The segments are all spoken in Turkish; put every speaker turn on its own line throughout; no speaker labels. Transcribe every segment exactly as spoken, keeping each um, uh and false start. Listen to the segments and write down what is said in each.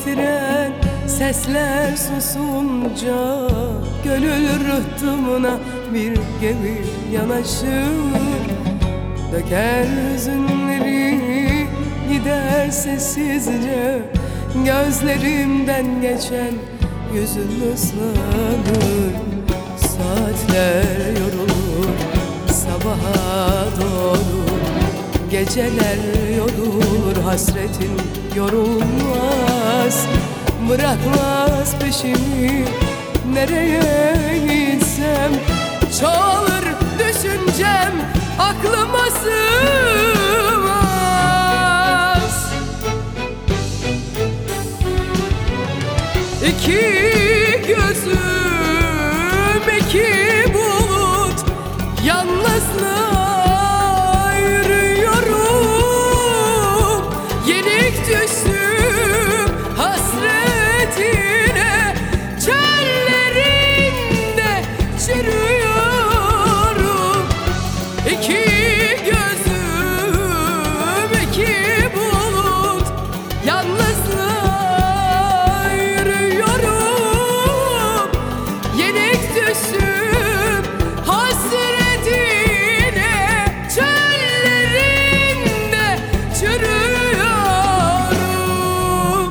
getiren sesler susunca gönül rıhtımına bir gemi yanaşır. Döker hüzünleri gider sessizce, gözlerimden geçen yüzün ıslanır. Saatler yorulur sabaha doğru, geceler yorulur hasretin yorulmaz. Bırakmaz peşimi nereye gitsem, çoğalır düşüncem aklıma sığmaz. İki gözüm iki bulut, yalnızlığa yürüyorum. Yenik düştüm hasretine, çöllerinde çürüyorum. İki gözüm iki bulut, yalnızlığa yürüyorum. Yenik düştüm hasretine, çöllerinde çürüyorum.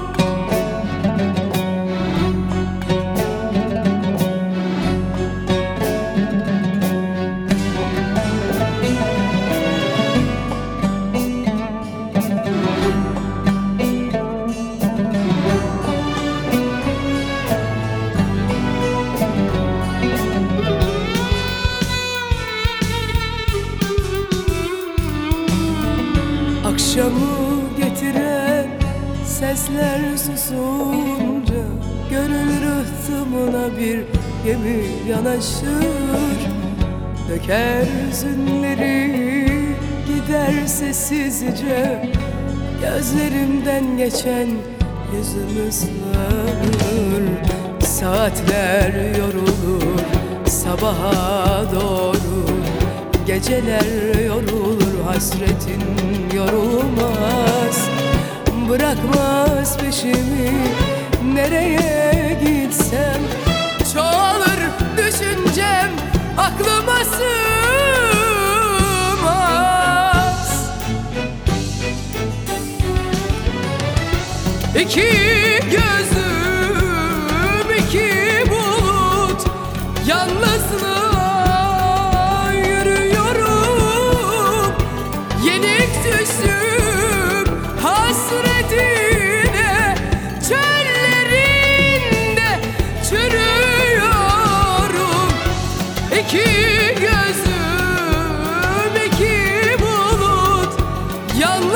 Akşamı getiren sesler susunca gönül rıhtımına bir gemi yanaşır. Döker hüzünleri gider sessizce, gözlerimden geçen yüzüm ıslanır. Saatler yorulur sabaha doğru, geceler yorulur hasretin yorulmaz. Bırakmaz peşimi nereye gitsem, çoğalır düşüncem aklıma sığmaz. İki gözüm iki bulut, yalnızlığa yürüyorum. Yenik düştüm hasretine, çöllerinde çürüyorum. İki gözüm iki bulut, yalnızlığa